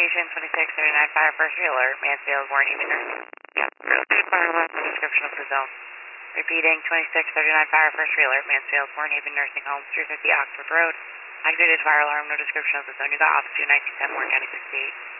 Station 2639 Fire First Alert, Mansfield, Warren Haven Nursing. Yeah, fire alarm. No description of the zone. Repeating 2639 Fire First Alert, Mansfield, Warren Haven Nursing Home, 350 Oxford Road. Activated fire alarm, no description of the zone. You got officer 1910 Warren County 68.